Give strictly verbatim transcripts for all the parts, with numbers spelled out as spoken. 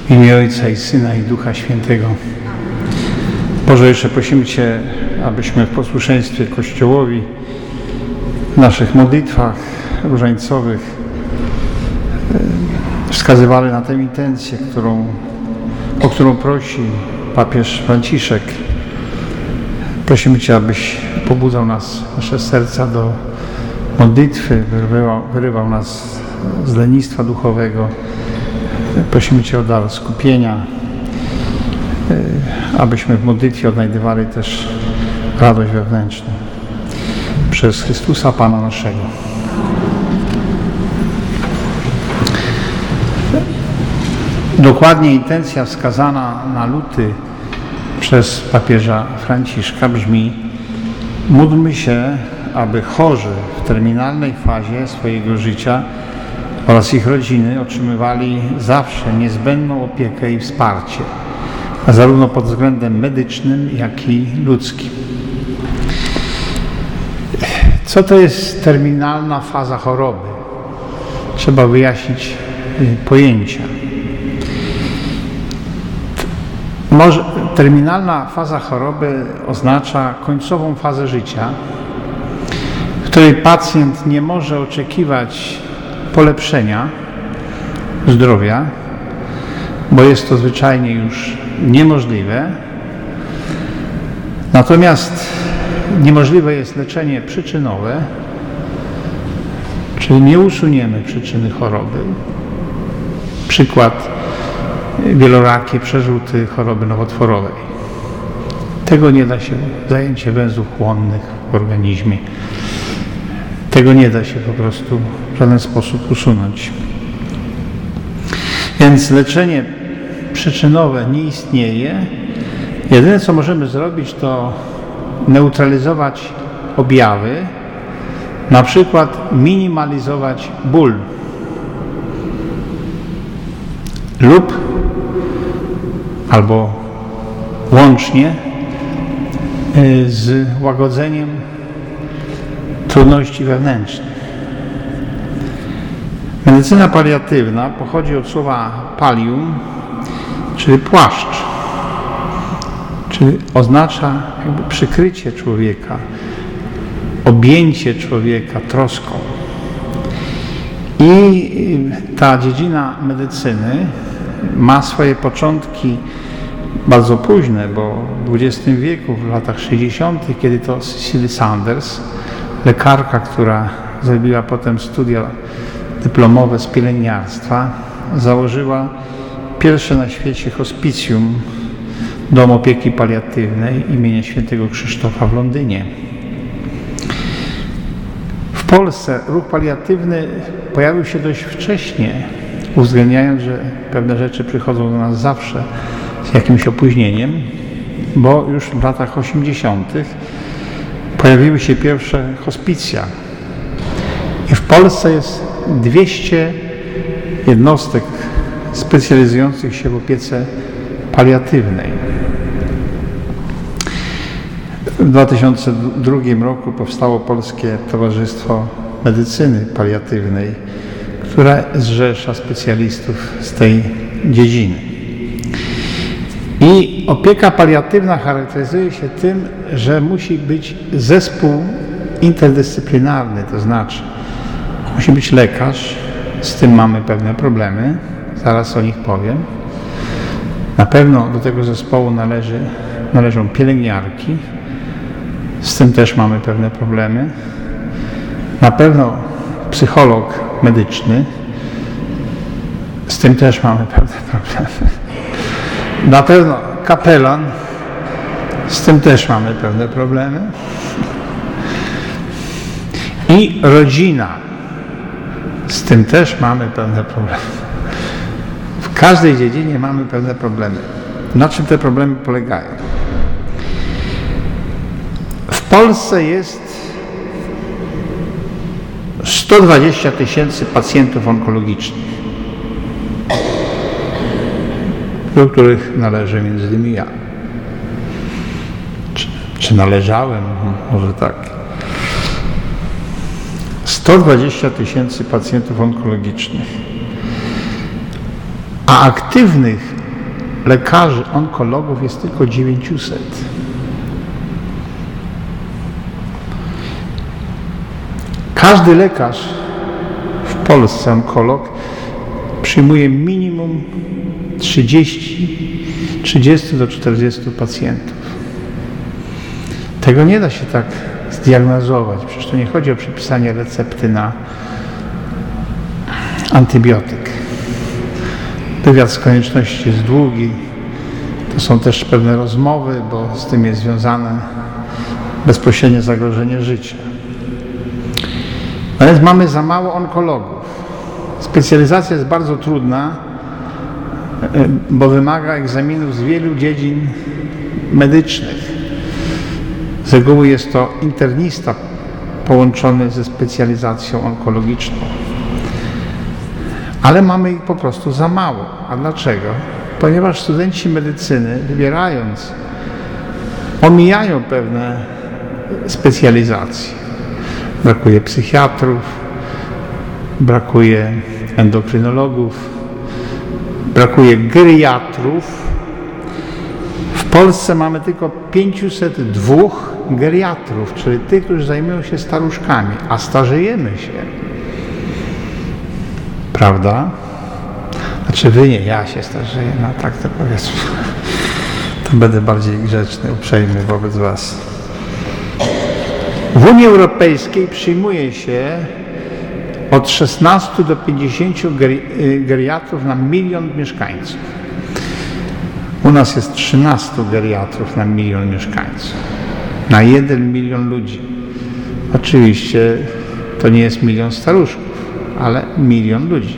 W imię Ojca i Syna i Ducha Świętego. Boże, jeszcze prosimy Cię, abyśmy w posłuszeństwie Kościołowi, w naszych modlitwach różańcowych wskazywali na tę intencję, którą, o którą prosi papież Franciszek. Prosimy Cię, abyś pobudzał nas, nasze serca do modlitwy, wyrywał, wyrywał nas z lenistwa duchowego. Prosimy Cię o dar skupienia, abyśmy w modlitwie odnajdywali też radość wewnętrzną. Przez Chrystusa Pana naszego. Dokładnie intencja wskazana na luty przez papieża Franciszka brzmi: módlmy się, aby chorzy w terminalnej fazie swojego życia oraz ich rodziny otrzymywali zawsze niezbędną opiekę i wsparcie, zarówno pod względem medycznym, jak i ludzkim. Co to jest terminalna faza choroby? Trzeba wyjaśnić pojęcia. Może, terminalna faza choroby oznacza końcową fazę życia, w której pacjent nie może oczekiwać polepszenia zdrowia, bo jest to zwyczajnie już niemożliwe. Natomiast niemożliwe jest leczenie przyczynowe, czyli nie usuniemy przyczyny choroby. Przykład: wielorakie przerzuty choroby nowotworowej. Tego nie da się, zajęcie węzłów chłonnych w organizmie. Tego nie da się po prostu w żaden sposób usunąć. Więc leczenie przyczynowe nie istnieje. Jedyne, co możemy zrobić, to neutralizować objawy, na przykład minimalizować ból lub albo łącznie z łagodzeniem trudności wewnętrznych. Medycyna paliatywna pochodzi od słowa pallium, czyli płaszcz, czyli oznacza jakby przykrycie człowieka, objęcie człowieka troską. I ta dziedzina medycyny ma swoje początki bardzo późne, bo w dwudziestym wieku, w latach sześćdziesiątych, kiedy to Cecily Saunders, lekarka, która zrobiła potem studia dyplomowe z pielęgniarstwa, założyła pierwsze na świecie hospicjum, dom opieki paliatywnej imienia świętego Krzysztofa w Londynie. W Polsce ruch paliatywny pojawił się dość wcześnie, uwzględniając, że pewne rzeczy przychodzą do nas zawsze z jakimś opóźnieniem, bo już w latach osiemdziesiątych pojawiły się pierwsze hospicja. I w Polsce jest dwieście jednostek specjalizujących się w opiece paliatywnej. W dwa tysiące drugim roku powstało Polskie Towarzystwo Medycyny Paliatywnej, które zrzesza specjalistów z tej dziedziny. I opieka paliatywna charakteryzuje się tym, że musi być zespół interdyscyplinarny, to znaczy musi być lekarz, z tym mamy pewne problemy, zaraz o nich powiem. Na pewno do tego zespołu należy, należą pielęgniarki, z tym też mamy pewne problemy. Na pewno psycholog medyczny, z tym też mamy pewne problemy. Na pewno kapelan, z tym też mamy pewne problemy. I rodzina, z tym też mamy pewne problemy. W każdej dziedzinie mamy pewne problemy. Na czym te problemy polegają? W Polsce jest sto dwadzieścia tysięcy pacjentów onkologicznych, do których należy między innymi ja. Czy, czy należałem? Może tak. sto dwadzieścia tysięcy pacjentów onkologicznych, a aktywnych lekarzy, onkologów jest tylko dziewięćset. Każdy lekarz w Polsce, onkolog, przyjmuje minimum trzydzieści do czterdziestu pacjentów. Tego nie da się tak zdiagnozować. Przecież to nie chodzi o przypisanie recepty na antybiotyk. Wywiad z konieczności jest długi. To są też pewne rozmowy, bo z tym jest związane bezpośrednie zagrożenie życia. A więc mamy za mało onkologów. Specjalizacja jest bardzo trudna, bo wymaga egzaminów z wielu dziedzin medycznych. Z reguły jest to internista połączony ze specjalizacją onkologiczną. Ale mamy ich po prostu za mało. A dlaczego? Ponieważ studenci medycyny, wybierając, omijają pewne specjalizacje. Brakuje psychiatrów, brakuje endokrynologów, brakuje geriatrów. W Polsce mamy tylko pięćset dwa geriatrów, czyli tych, którzy zajmują się staruszkami, a starzejemy się. Prawda? Znaczy wy nie, ja się starzeję, no tak to powiedzmy. To będę bardziej grzeczny, uprzejmy wobec was. W Unii Europejskiej przyjmuje się od szesnastu do pięćdziesięciu geriatrów na milion mieszkańców. U nas jest trzynastu geriatrów na milion mieszkańców. Na jeden milion ludzi. Oczywiście to nie jest milion staruszków, ale milion ludzi.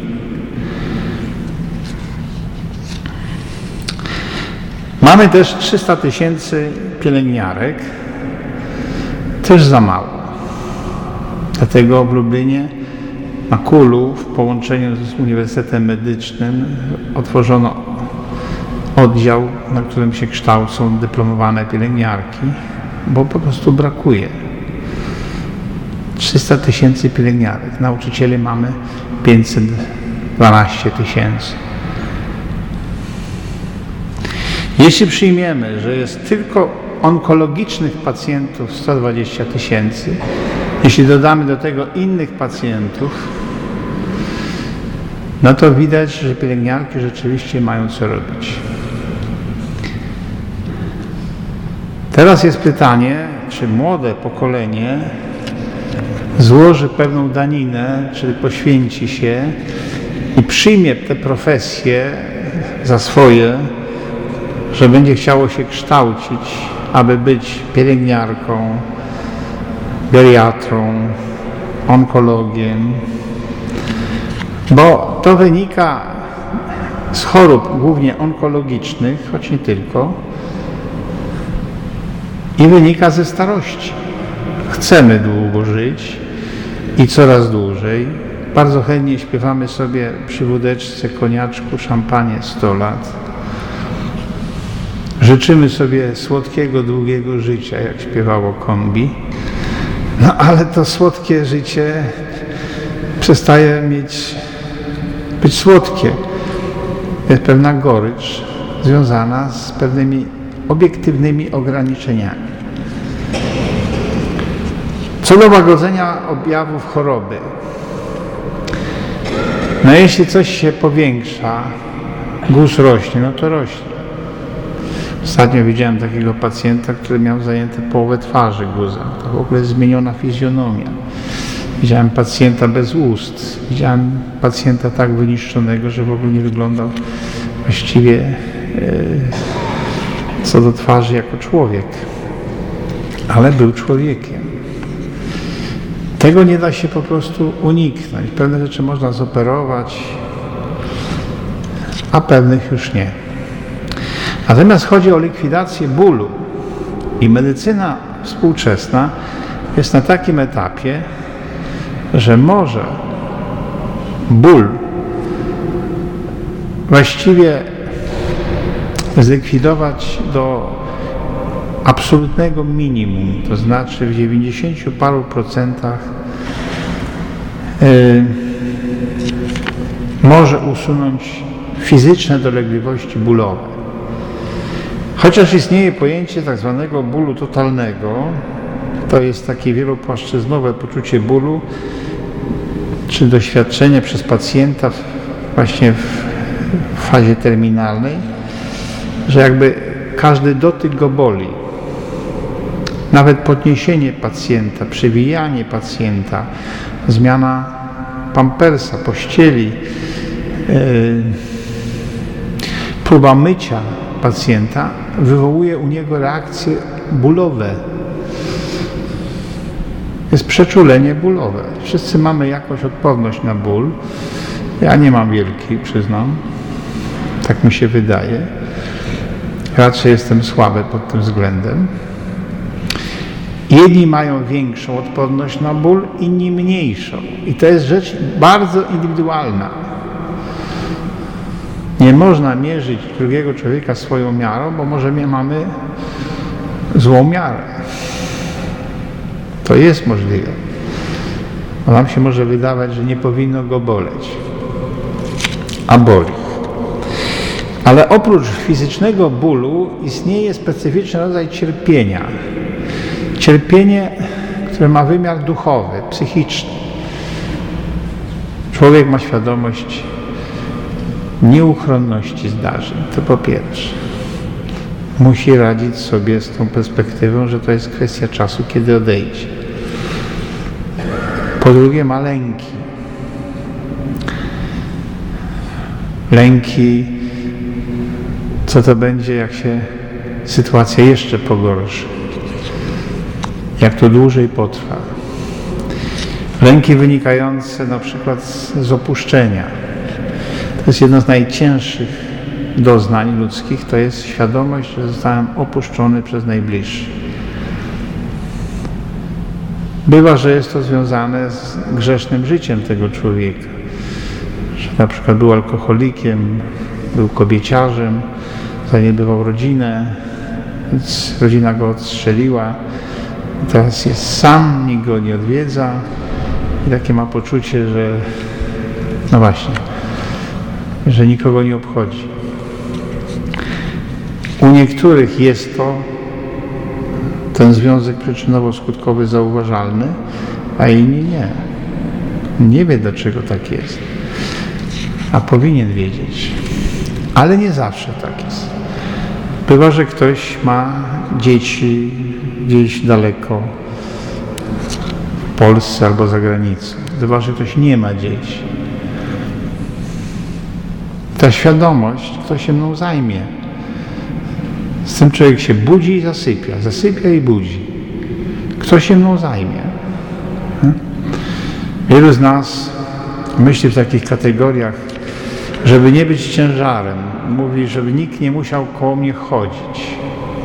Mamy też trzysta tysięcy pielęgniarek. Też za mało. Dlatego w Lublinie, na Kulu, w połączeniu z Uniwersytetem Medycznym otworzono oddział, na którym się kształcą dyplomowane pielęgniarki, bo po prostu brakuje. trzysta tysięcy pielęgniarek. Nauczycieli mamy pięćset dwanaście tysięcy. Jeśli przyjmiemy, że jest tylko onkologicznych pacjentów sto dwadzieścia tysięcy, jeśli dodamy do tego innych pacjentów, no to widać, że pielęgniarki rzeczywiście mają co robić. Teraz jest pytanie, czy młode pokolenie złoży pewną daninę, czyli poświęci się i przyjmie tę profesję za swoje, że będzie chciało się kształcić, aby być pielęgniarką, geriatrą, onkologiem, bo to wynika z chorób głównie onkologicznych, choć nie tylko, i wynika ze starości. Chcemy długo żyć i coraz dłużej. Bardzo chętnie śpiewamy sobie przy wódeczce, koniaczku, szampanie sto lat. Życzymy sobie słodkiego, długiego życia, jak śpiewało Kombi. No ale to słodkie życie przestaje mieć być słodkie. Jest pewna gorycz związana z pewnymi obiektywnymi ograniczeniami. Co do łagodzenia objawów choroby. No jeśli coś się powiększa, guz rośnie, no to rośnie. Ostatnio widziałem takiego pacjenta, który miał zajęte połowę twarzy guzem. To w ogóle zmieniona fizjonomia. Widziałem pacjenta bez ust. Widziałem pacjenta tak wyniszczonego, że w ogóle nie wyglądał właściwie e, co do twarzy jako człowiek. Ale był człowiekiem. Tego nie da się po prostu uniknąć. Pewne rzeczy można zoperować, a pewnych już nie. Natomiast chodzi o likwidację bólu i medycyna współczesna jest na takim etapie, że może ból właściwie zlikwidować do absolutnego minimum, to znaczy w dziewięćdziesięciu paru procentach yy, może usunąć fizyczne dolegliwości bólowe. Chociaż istnieje pojęcie tak zwanego bólu totalnego, to jest takie wielopłaszczyznowe poczucie bólu, czy doświadczenie przez pacjenta właśnie w fazie terminalnej, że jakby każdy dotyk go boli. Nawet podniesienie pacjenta, przewijanie pacjenta, zmiana pampersa, pościeli, yy, próba mycia pacjenta wywołuje u niego reakcje bólowe. Jest przeczulenie bólowe. Wszyscy mamy jakąś odporność na ból. Ja nie mam wielkiej, przyznam. Tak mi się wydaje. Raczej jestem słaby pod tym względem. Jedni mają większą odporność na ból, inni mniejszą. I to jest rzecz bardzo indywidualna. Nie można mierzyć drugiego człowieka swoją miarą, bo może my mamy złą miarę. To jest możliwe. Bo nam się może wydawać, że nie powinno go boleć. A boli. Ale oprócz fizycznego bólu istnieje specyficzny rodzaj cierpienia. Cierpienie, które ma wymiar duchowy, psychiczny. Człowiek ma świadomość nieuchronności zdarzeń. To po pierwsze. Musi radzić sobie z tą perspektywą, że to jest kwestia czasu, kiedy odejdzie. Po drugie ma lęki. Lęki, co to będzie, jak się sytuacja jeszcze pogorszy. Jak to dłużej potrwa. Lęki wynikające na przykład z, z opuszczenia. To jest jedno z najcięższych doznań ludzkich, to jest świadomość, że zostałem opuszczony przez najbliższych. Bywa, że jest to związane z grzesznym życiem tego człowieka. Że na przykład był alkoholikiem, był kobieciarzem, zaniedbywał rodzinę, więc rodzina go odstrzeliła. Teraz jest sam, nikt go nie odwiedza i takie ma poczucie, że no właśnie, że nikogo nie obchodzi. U niektórych jest to ten związek przyczynowo-skutkowy zauważalny, a inni nie. Nie wie, dlaczego tak jest. A powinien wiedzieć. Ale nie zawsze tak jest. Bywa, że ktoś ma dzieci gdzieś daleko, w Polsce albo za granicą. Bywa, że ktoś nie ma dzieci. Ta świadomość, kto się mną zajmie. Z tym człowiek się budzi i zasypia. Zasypia i budzi. Kto się mną zajmie? Wielu z nas myśli w takich kategoriach, żeby nie być ciężarem. Mówi, żeby nikt nie musiał koło mnie chodzić.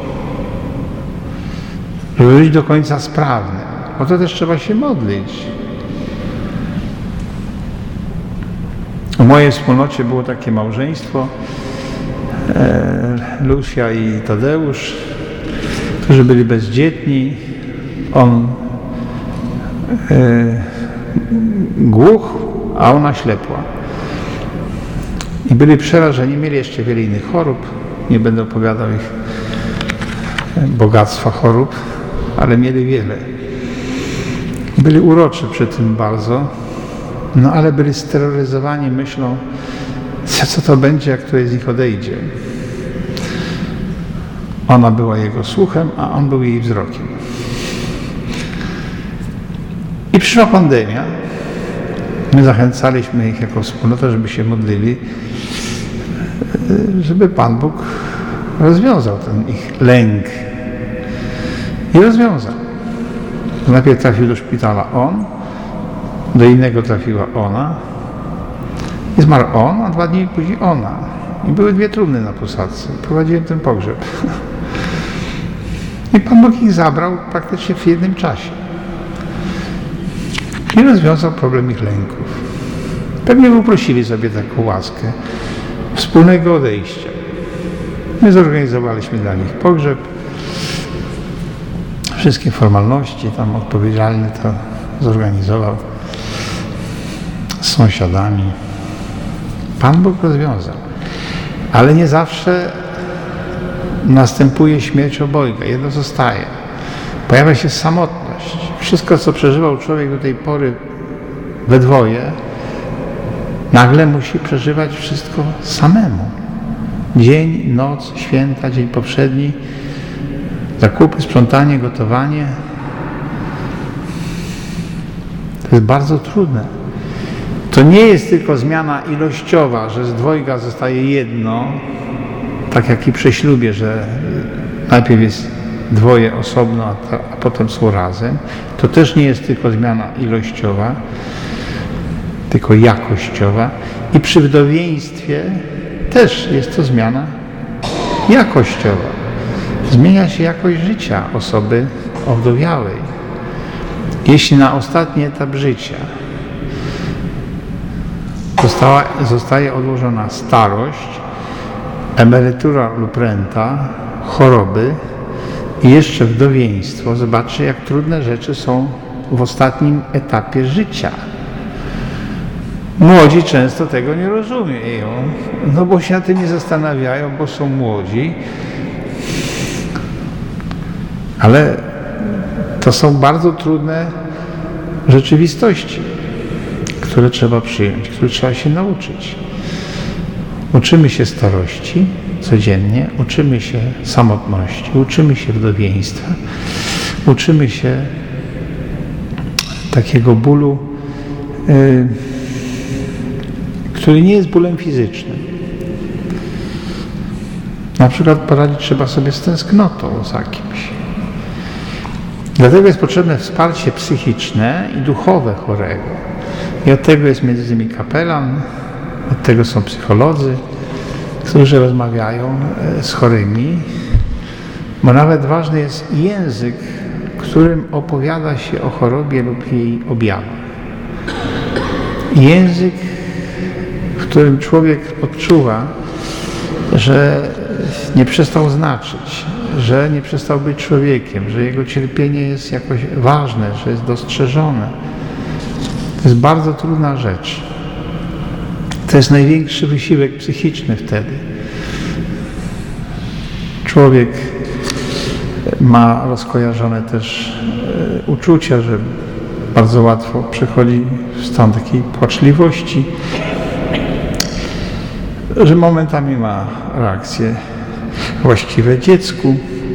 Żeby być do końca sprawnym. O to też trzeba się modlić. W mojej wspólnocie było takie małżeństwo, e, Lucia i Tadeusz, którzy byli bezdzietni. On e, głuch, a ona ślepła. I byli przerażeni, mieli jeszcze wiele innych chorób. Nie będę opowiadał ich bogactwa chorób, ale mieli wiele. Byli uroczy przy tym bardzo, no ale byli steroryzowani myślą, co to będzie, jak któryś z nich odejdzie. Ona była jego słuchem, a on był jej wzrokiem. I przyszła pandemia. My zachęcaliśmy ich jako wspólnota, żeby się modlili, żeby Pan Bóg rozwiązał ten ich lęk. I rozwiązał. Najpierw trafił do szpitala on, do innego trafiła ona i zmarł on, a dwa dni później ona. I były dwie trumny na posadzce. Prowadziłem ten pogrzeb. I Pan Bóg ich zabrał praktycznie w jednym czasie. I rozwiązał problem ich lęków. Pewnie uprosili sobie taką łaskę wspólnego odejścia. My zorganizowaliśmy dla nich pogrzeb. Wszystkie formalności, tam odpowiedzialny to zorganizował z sąsiadami. Pan Bóg rozwiązał. Ale nie zawsze następuje śmierć obojga, jedno zostaje. Pojawia się samotność. Wszystko, co przeżywał człowiek do tej pory we dwoje, nagle musi przeżywać wszystko samemu. Dzień, noc, święta, dzień poprzedni, zakupy, sprzątanie, gotowanie. To jest bardzo trudne. To nie jest tylko zmiana ilościowa, że z dwojga zostaje jedno, tak jak i przy ślubie, że najpierw jest dwoje osobno, a, ta, a potem są razem. To też nie jest tylko zmiana ilościowa, tylko jakościowa. I przy wdowieństwie też jest to zmiana jakościowa. Zmienia się jakość życia osoby owdowiałej. Jeśli na ostatni etap życia została, zostaje odłożona starość, emerytura lub renta, choroby i jeszcze wdowieństwo, zobaczcie, jak trudne rzeczy są w ostatnim etapie życia. Młodzi często tego nie rozumieją, no bo się na tym nie zastanawiają, bo są młodzi, ale to są bardzo trudne rzeczywistości, które trzeba przyjąć, które trzeba się nauczyć. Uczymy się starości codziennie, uczymy się samotności, uczymy się wdowieństwa, uczymy się takiego bólu, yy, który nie jest bólem fizycznym. Na przykład poradzić trzeba sobie z tęsknotą za kimś. Dlatego jest potrzebne wsparcie psychiczne i duchowe chorego. I od tego jest między innymi kapelan, od tego są psycholodzy, którzy rozmawiają z chorymi, bo nawet ważny jest język, którym opowiada się o chorobie lub jej objawach. Język, w którym człowiek odczuwa, że nie przestał znaczyć, że nie przestał być człowiekiem, że jego cierpienie jest jakoś ważne, że jest dostrzeżone. To jest bardzo trudna rzecz. To jest największy wysiłek psychiczny wtedy. Człowiek ma rozkojarzone też e, uczucia, że bardzo łatwo przechodzi w stan takiej płaczliwości, że momentami ma reakcje właściwe dziecku.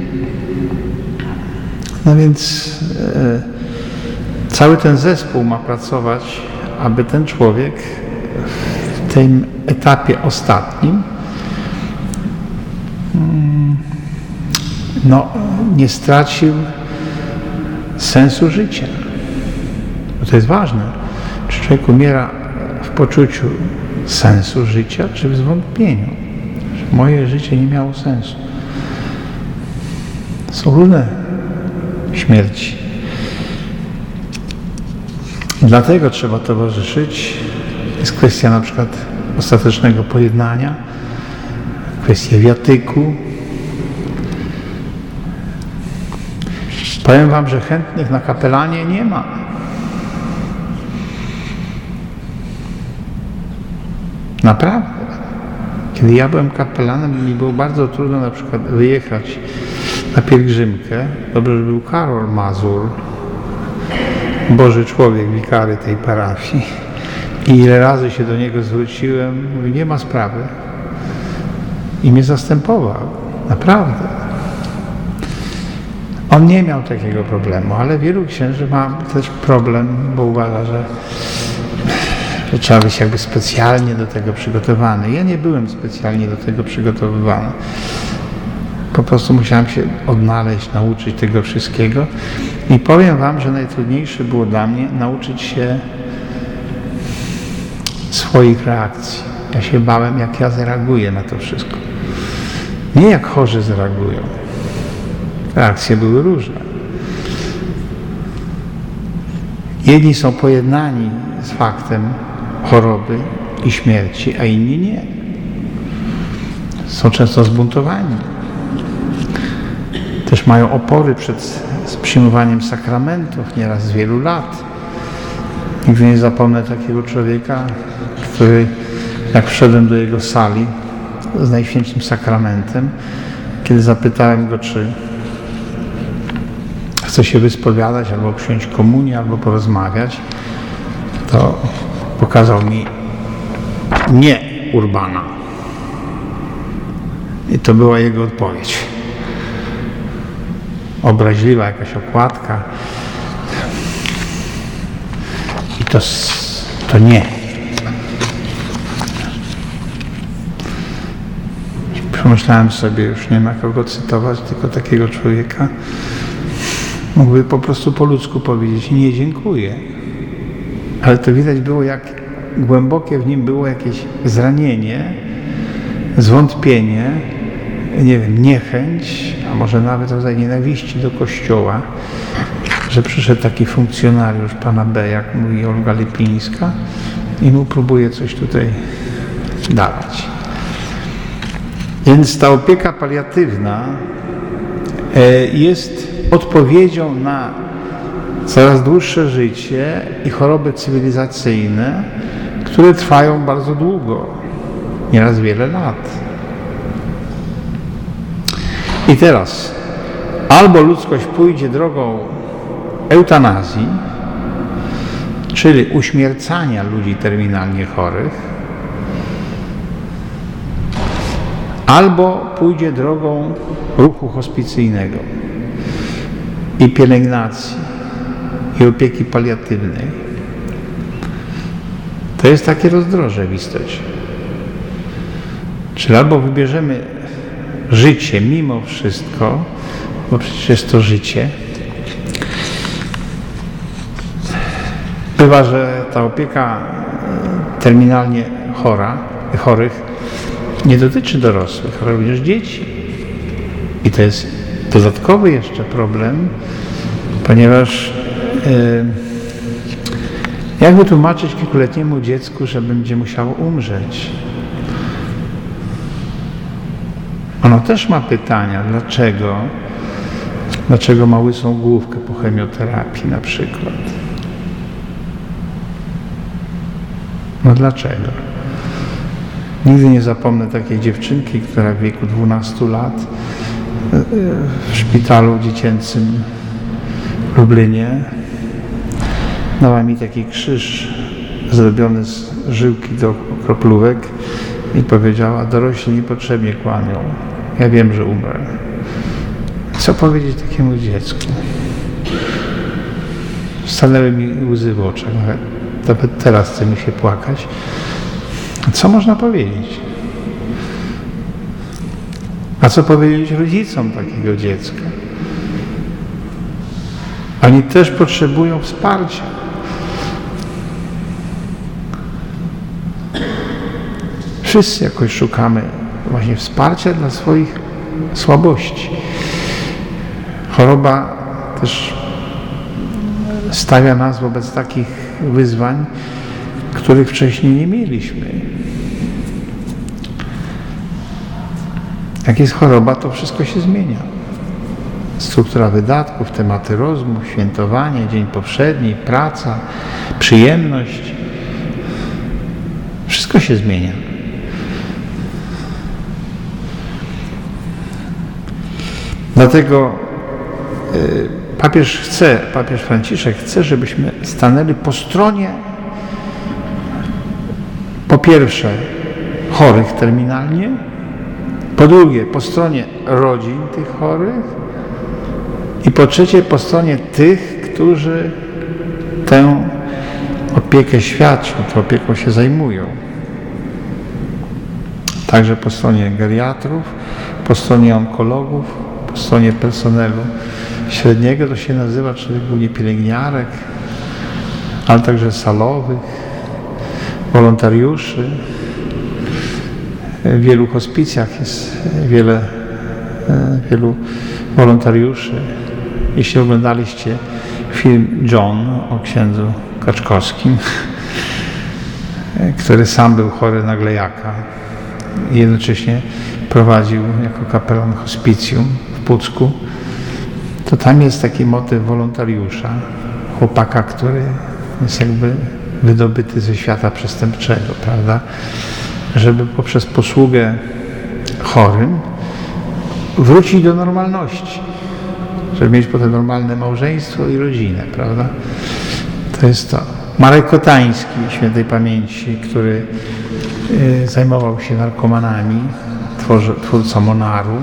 No więc e, cały ten zespół ma pracować, aby ten człowiek w tym etapie ostatnim no, nie stracił sensu życia. Bo to jest ważne. Czy człowiek umiera w poczuciu sensu życia, czy w zwątpieniu, że moje życie nie miało sensu. Są różne śmierci. Dlatego trzeba towarzyszyć. Jest kwestia na przykład ostatecznego pojednania, kwestia wiatyku. Powiem wam, że chętnych na kapelanie nie ma. Naprawdę. Kiedy ja byłem kapelanem, mi było bardzo trudno na przykład wyjechać na pielgrzymkę. Dobrze, że był Karol Mazur, Boży człowiek, wikary tej parafii. I ile razy się do niego zwróciłem, mówi, nie ma sprawy. I mnie zastępował. Naprawdę. On nie miał takiego problemu, ale wielu księży ma też problem, bo uważa, że, że trzeba być jakby specjalnie do tego przygotowany. Ja nie byłem specjalnie do tego przygotowywany. Po prostu musiałem się odnaleźć, nauczyć tego wszystkiego. I powiem wam, że najtrudniejsze było dla mnie nauczyć się swoich reakcji. Ja się bałem, jak ja zareaguję na to wszystko. Nie jak chorzy zareagują. Reakcje były różne. Jedni są pojednani z faktem choroby i śmierci, a inni nie. Są często zbuntowani. Też mają opory przed przyjmowaniem sakramentów, nieraz z wielu lat. Nigdy nie zapomnę takiego człowieka, który jak wszedłem do jego sali z Najświętszym Sakramentem, kiedy zapytałem go, czy chce się wyspowiadać, albo przyjąć komunię, albo porozmawiać, to pokazał mi nie Urbana. I to była jego odpowiedź. Obraźliwa jakaś okładka. I to, to nie. Pomyślałem sobie, już nie ma kogo cytować, tylko takiego człowieka. Mógłby po prostu po ludzku powiedzieć: nie, dziękuję. Ale to widać było, jak głębokie w nim było jakieś zranienie, zwątpienie, nie wiem, niechęć, a może nawet rodzaj nienawiści do Kościoła, że przyszedł taki funkcjonariusz pana B., jak mówi Olga Lipińska, i mu próbuje coś tutaj dawać. Więc ta opieka paliatywna jest odpowiedzią na coraz dłuższe życie i choroby cywilizacyjne, które trwają bardzo długo, nieraz wiele lat. I teraz albo ludzkość pójdzie drogą eutanazji, czyli uśmiercania ludzi terminalnie chorych, albo pójdzie drogą ruchu hospicyjnego i pielęgnacji i opieki paliatywnej. To jest takie rozdroże w istocie. Czyli albo wybierzemy życie mimo wszystko, bo przecież jest to życie. Bywa, że ta opieka terminalnie chora, chorych nie dotyczy dorosłych, ale również dzieci. I to jest dodatkowy jeszcze problem, ponieważ yy, jak wytłumaczyć kilkuletniemu dziecku, że będzie musiało umrzeć? Ono też ma pytania, dlaczego, dlaczego ma łysą główkę po chemioterapii na przykład. No dlaczego? Nigdy nie zapomnę takiej dziewczynki, która w wieku dwunastu lat w szpitalu dziecięcym w Lublinie dała mi taki krzyż zrobiony z żyłki do kroplówek i powiedziała: dorośli niepotrzebnie kłamią, ja wiem, że umrę. Co powiedzieć takiemu dziecku? Stanęły mi łzy w oczach, nawet teraz chce mi się płakać. Co można powiedzieć? A co powiedzieć rodzicom takiego dziecka? Oni też potrzebują wsparcia. Wszyscy jakoś szukamy właśnie wsparcia dla swoich słabości. Choroba też stawia nas wobec takich wyzwań, których wcześniej nie mieliśmy. Jak jest choroba, to wszystko się zmienia. Struktura wydatków, tematy rozmów, świętowanie, dzień powszedni, praca, przyjemność. Wszystko się zmienia. Dlatego y, papież chce, papież Franciszek chce, żebyśmy stanęli po stronie po pierwsze chorych terminalnie, po drugie po stronie rodzin tych chorych i po trzecie po stronie tych, którzy tę opiekę świadczą, tą opieką się zajmują. Także po stronie geriatrów, po stronie onkologów, po stronie personelu średniego, to się nazywa szczególnie pielęgniarek, ale także salowych, wolontariuszy. W wielu hospicjach jest wiele, wielu wolontariuszy. Jeśli oglądaliście film John o księdzu Kaczkowskim, który sam był chory na glejaka i jednocześnie prowadził jako kapelan hospicjum w Pucku, to tam jest taki motyw wolontariusza, chłopaka, który jest jakby wydobyty ze świata przestępczego, prawda? Żeby poprzez posługę chorym wrócić do normalności, żeby mieć potem normalne małżeństwo i rodzinę, prawda? To jest to. Marek Kotański, świętej pamięci, który y, zajmował się narkomanami, tworzy, twórca Monaru.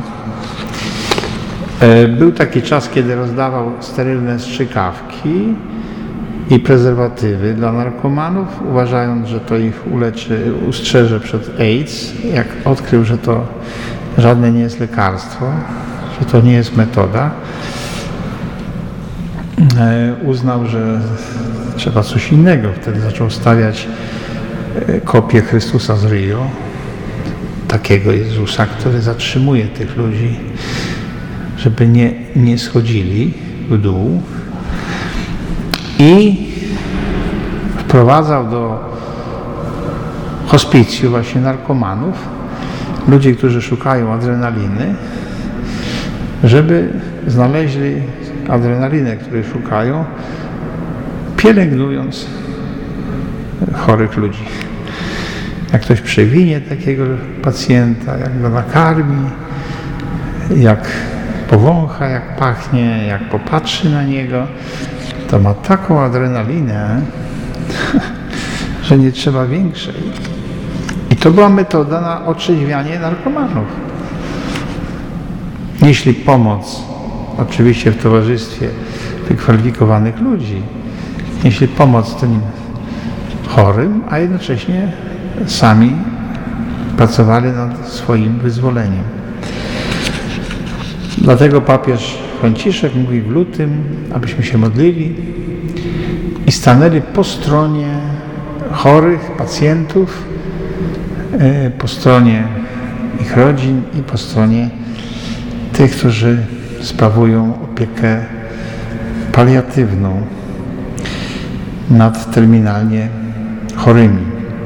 Y, był taki czas, kiedy rozdawał sterylne strzykawki i prezerwatywy dla narkomanów, uważając, że to ich uleczy, ustrzeże przed AIDS. Jak odkrył, że to żadne nie jest lekarstwo, że to nie jest metoda, uznał, że trzeba coś innego. Wtedy zaczął stawiać kopię Chrystusa z Rio, takiego Jezusa, który zatrzymuje tych ludzi, żeby nie, nie schodzili w dół, i wprowadzał do hospicjum właśnie narkomanów, ludzi, którzy szukają adrenaliny, żeby znaleźli adrenalinę, której szukają, pielęgnując chorych ludzi. Jak ktoś przewinie takiego pacjenta, jak go nakarmi, jak powącha, jak pachnie, jak popatrzy na niego, to ma taką adrenalinę, że nie trzeba większej. I to była metoda na otrzeźwianie narkomanów. Jeśli pomoc, oczywiście w towarzystwie wykwalifikowanych ludzi, jeśli pomoc tym chorym, a jednocześnie sami pracowali nad swoim wyzwoleniem. Dlatego papież Franciszek mówi w lutym, abyśmy się modlili i stanęli po stronie chorych, pacjentów, po stronie ich rodzin i po stronie tych, którzy sprawują opiekę paliatywną nad terminalnie chorymi.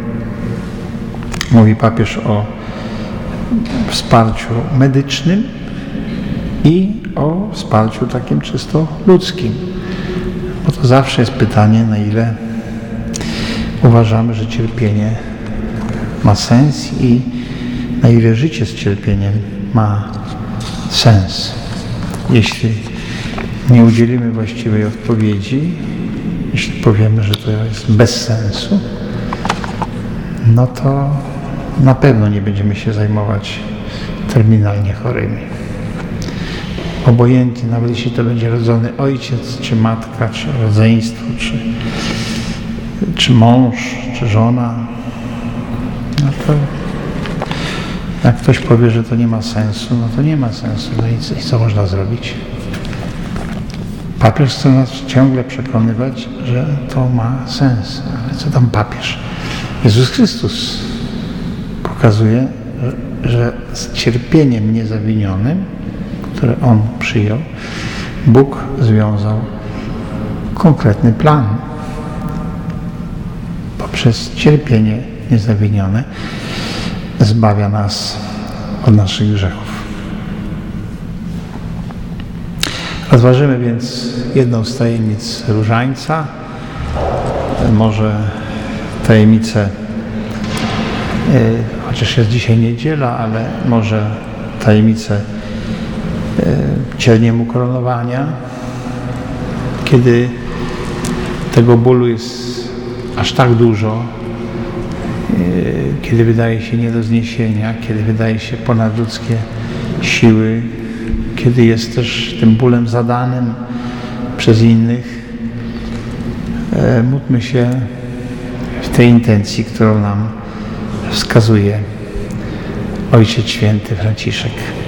Mówi papież o wsparciu medycznym i o wsparciu takim czysto ludzkim. Bo to zawsze jest pytanie, na ile uważamy, że cierpienie ma sens i na ile życie z cierpieniem ma sens. Jeśli nie udzielimy właściwej odpowiedzi, jeśli powiemy, że to jest bez sensu, no to na pewno nie będziemy się zajmować terminalnie chorymi. Obojętnie, nawet jeśli to będzie rodzony ojciec, czy matka, czy rodzeństwo, czy, czy mąż, czy żona, no to jak ktoś powie, że to nie ma sensu, no to nie ma sensu. No i, i co można zrobić? Papież chce nas ciągle przekonywać, że to ma sens. Ale co tam papież? Jezus Chrystus pokazuje, że, że z cierpieniem niezawinionym, które On przyjął, Bóg związał konkretny plan. Poprzez cierpienie niezawinione zbawia nas od naszych grzechów. Rozważymy więc jedną z tajemnic Różańca, może tajemnicę, chociaż jest dzisiaj niedziela, ale może tajemnicę cielniem ukoronowania, kiedy tego bólu jest aż tak dużo, kiedy wydaje się nie do zniesienia, kiedy wydaje się ponadludzkie siły, kiedy jest też tym bólem zadanym przez innych. Módlmy się w tej intencji, którą nam wskazuje Ojciec Święty Franciszek.